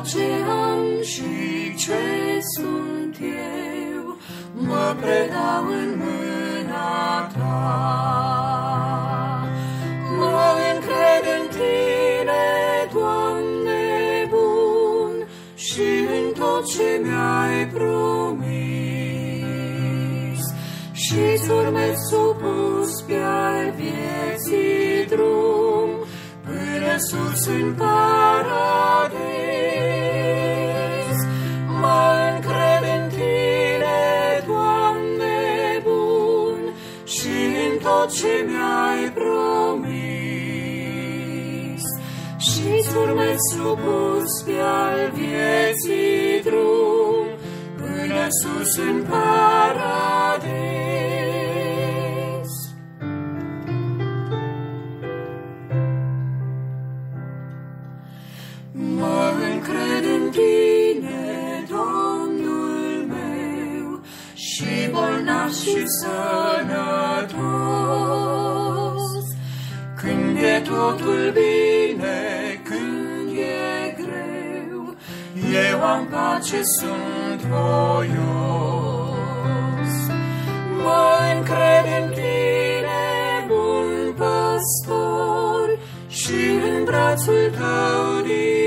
ce am și ce sunt eu, mă predau în mâna ta. Mă încred în tine, Doamne bun, și în tot ce mi-ai promis. Și-ți urmez supus pe-al vieții drum, până sus în paradis. Mă încred în tine, Doamne bun, și în tot ce mi-ai promis. Și-ți urmez supus pe-al vieții drum, până sus în paradis. Mă încred în tine, Domnul meu, și bolnav și sănătos. Când e totul bine, când e greu, eu am pace, sunt voios. Mă încred în tine, bun păstor, și în brațul tău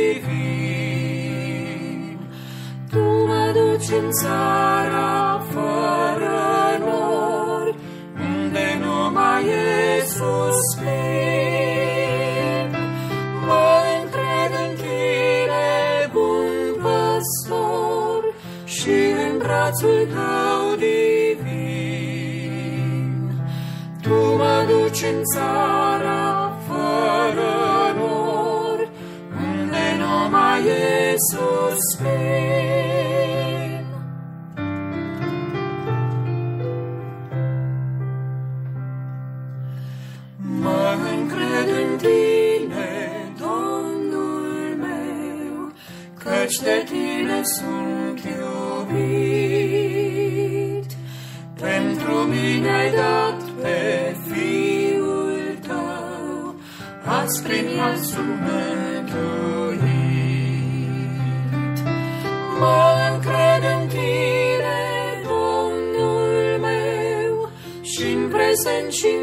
divin. Tu mă duci în țara fără nori, unde numai e suspin. Mă încred în tine, bun păstor, și în brațul tău divin. Tu mă duci în țara fără nori, unde numai e suspin. Mă încred în tine, Domnul meu, căci de tine sunt iubit. Pentru mine ai dat pe Fiul tău, azi prin el sunt mântuit. Mă încred în tine, Domnul meu, și-n prezent și-n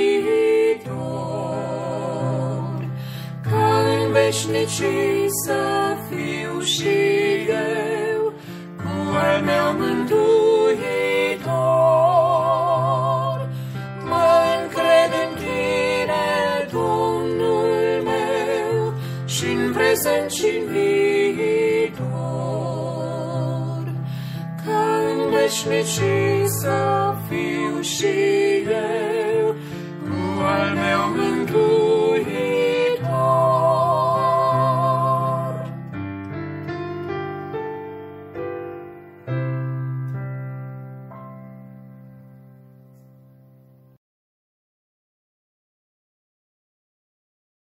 viitor, ca în veșnicii să fiu și eu cu al meu mântuitor. Mă încred în tine, Domnul meu, și-n prezent și-n viitor, ca în veșnicii să fiu și eu cu al meu mântuitor.